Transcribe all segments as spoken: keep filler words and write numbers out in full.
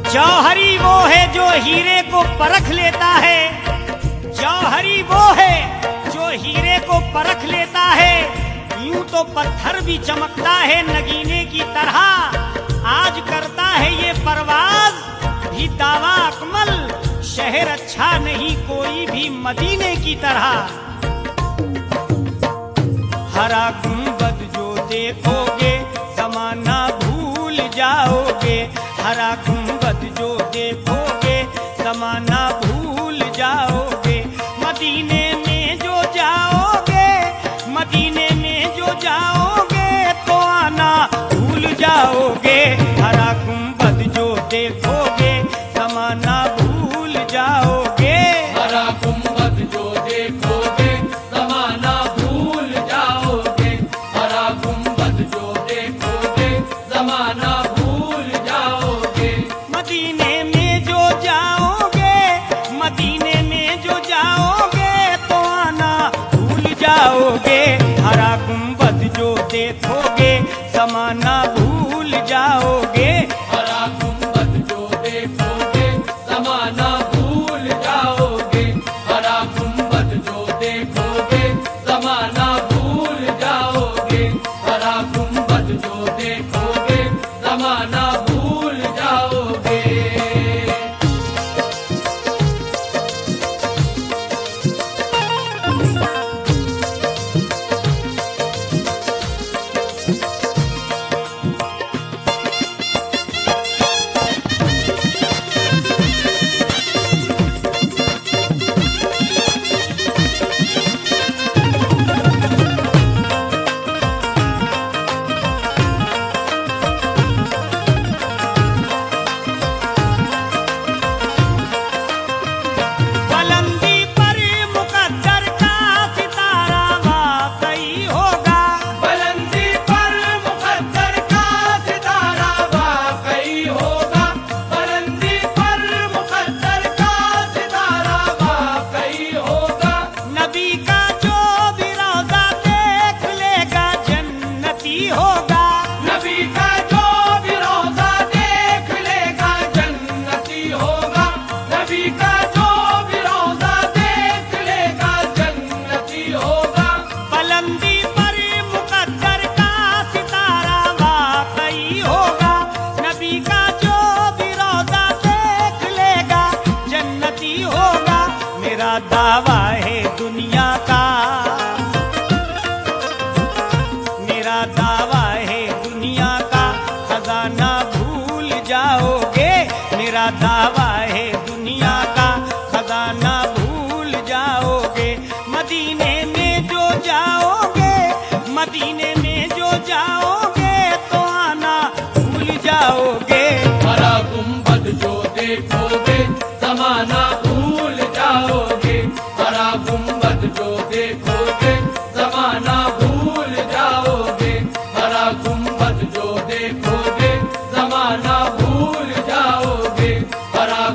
जौहरी वो है जो हीरे को परख लेता है, जौहरी वो है जो हीरे को परख लेता है। यूं तो पत्थर भी चमकता है नगीने की तरह, आज करता है ये परवाज भी दावा अकमल। शहर अच्छा नहीं कोई भी मदीने की तरह। हरा गुंबद जो देखोगे ज़माना भूल जाओगे, हरा गुंबद जो देखोगे ज़माना भूल जाओगे। मदीने में जो जाओगे, मदीने में जो जाओगे तो आना भूल जाओगे। हरा गुंबद जो देखोगे ज़माना भूल जाओगे। हरा गुंबद जो देखोगे ज़माना भूल जाओगे, हरा गुंबद जो देखोगे ज़माना भूल जाओगे। मदीने में जो जाओगे, मदीने में जो जाओगे तो आना भूल जाओगे। हरा गुंबद जो देखोगे ज़माना भूल जाओगे। हरा गुंबद जो देखोगे ज़माना भूल जाओगे, हरा गुंबद जो देखोगे ज़माना भूल जाओगे, हरा गुंबद जो देखोगे ज़माना भूल जाओगे। बुलंदी पर मुकद्दर का सितारा वाकई होगा, बुलंदी पर मुकद्दर का सितारा वाकई होगा, बुलंदी पर मुकद्दर का सितारा वाकई होगा। नबी का जो भी रोज़ा देख लेगा जन्नती होगा। नबी का जो भी रोज़ा देख लेगा जन्नती होगा, नबी का जो भी रोज़ा देख लेगा जन्नती होगा। बुलंदी पर मुकद्दर का सितारा वाकई होगा, नबी का जो भी रोज़ा देख लेगा जन्नती होगा। मेरा दावा है दुनिया का, मेरा दावा है दुनिया का खजाना भूल जाओगे। मेरा दावा है दुनिया का खजाना भूल जाओगे। मदीने में जो जाओगे, मदीने में जो जाओगे तो आना भूल जाओगे। हरा गुंबद जो देखोगे ज़माना भूल जाओगे, हरा गुंबद जो देखोगे ज़माना भूल जाओगे, हरा गुंबद जो देखोगे ज़माना भूल जाओगे, हरा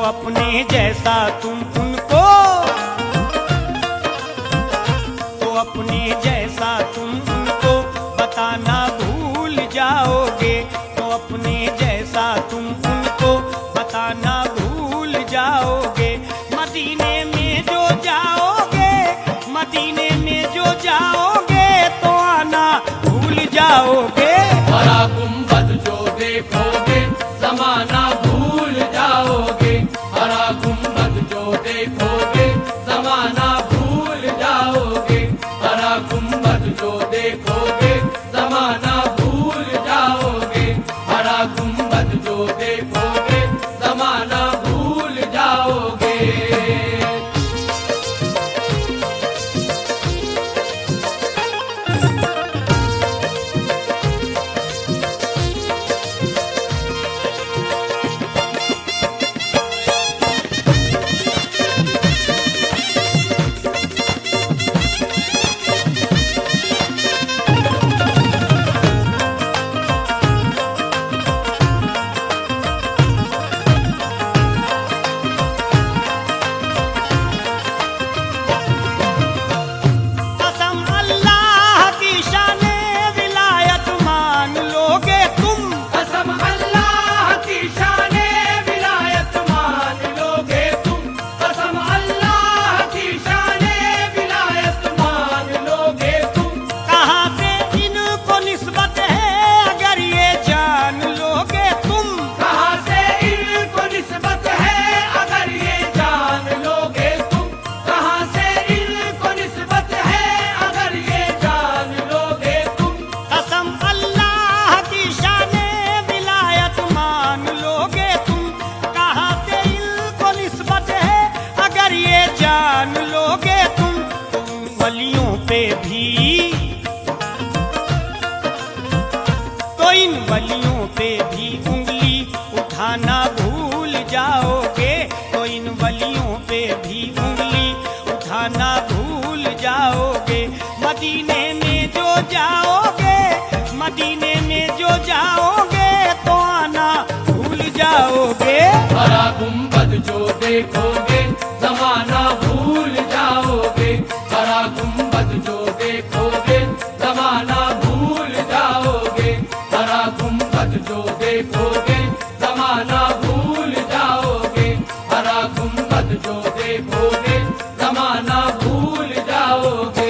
अपने जैसा तुम उनको, तो अपने जैसा तुम उनको बताना भूल जाओगे, तो अपने जैसा तुम उनको बताना भूल जाओगे। मदीने में जो जाओगे, मदीने में जो जाओगे तो आना भूल जाओगे। हरा गुंबद जो देखोगे जमाना भूल जाओगे, हरा गुंबद जो देखोगे जमाना भूल जाओगे, हरा गुंबद जो देखोगे जमाना भूल जाओगे, हरा गुंबद जो देखोगे जमाना भूल जाओगे। कसम अल्लाह की शाने विलायत मान लोगे तुम, कसम अल्लाह की शाने विलायत मान लोगे तुम, कसम अल्लाह की शाने विलायत मान लोगे तुम। कहाँ से इनको निस्बत है अगर ये जान लोगे तुम, कहाँ से इनको निस्बत है अगर ये जान लोगे तुम, कहाँ से इनको निस्बत है अगर ये जान लोगे तुम। कसम अल्लाह की शाने विलायत मान लोगे तुम, कहाँ से इनको निस्बत है अगर ये जान लोगे तुम। तुम वलियों पे भी तो इन वलियों पे भी उंगली उठाना भूल जाओगे, तो इन वलियों पे भी उंगली उठाना भूल जाओगे। मदीने में जो जाओगे, मदीने में जो जाओगे तो आना भूल जाओगे। हरा गुंबद जो देखोगे जमाना भूल जाओगे, हरा गुंबद जो देखोगे जमाना भूल जाओगे, हरा गुंबद जो देखोगे जमाना भूल जाओगे, हरा गुंबद जो देखोगे जमाना भूल जाओगे।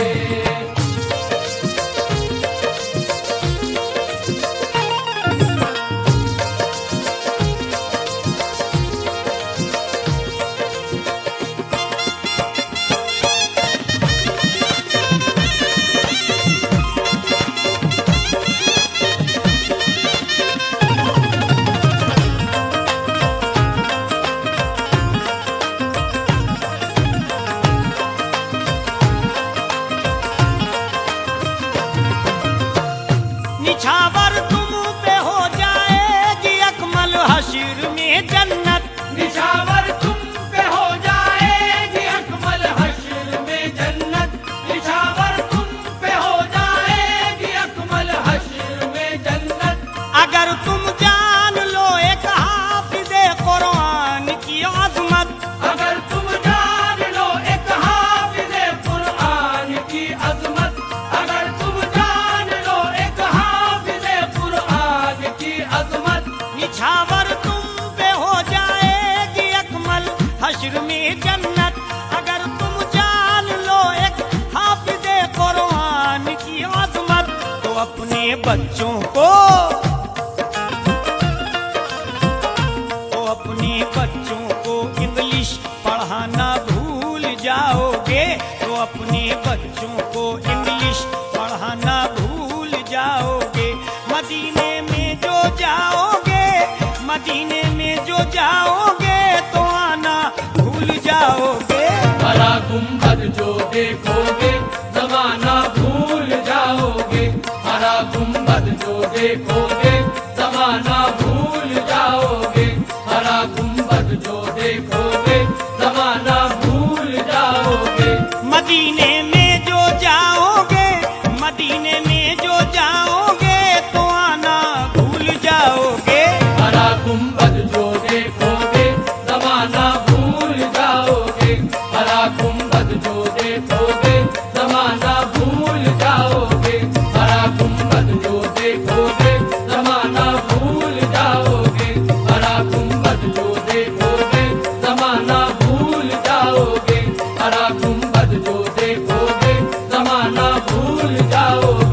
निछावर तुम पे हो जाएगी अकमल हश्र में जन्नत, निछावर तुम पे हो जाएगी अकमल हश्र में जन्नत, निछावर तुम पे हो जाएगी अकमल हश्र में जन्नत। अगर तुम जान लो एक हाफिज़े कुरान की अज़मत, अगर तुम जान लो एक हाफिज़े कुरान की अज़मत, अगर तुम जान लो एक हाफिज़े कुरान की अज़मत। निछावर तुम पे हो जाएगी अकमल हश्र में जन्नत, अगर तुम जान लो एक हाफिज़े कुरान की अज़मत। तो अपने बच्चों को, तो अपने बच्चों को इंग्लिश पढ़ाना भूल जाओगे, तो अपने बच्चों को इंग्लिश पढ़ाना भूल जाओगे। मदीने में जो जाओगे, मदीने में जो जाओगे तो आना भूल जाओगे। हरा गुंबद जो देखोगे जमाना भूल जाओगे, हरा गुंबद जो देखोगे जमाना भूल जाओगे, हरा गुंबद जो देखोगे जमाना भूल जाओगे। मदीने में जो जाओगे, मदीने में जो जाओगे तो आना भूल जाओगे। हरा गुंबद जो देखोगे जमाना भूल जाओगे।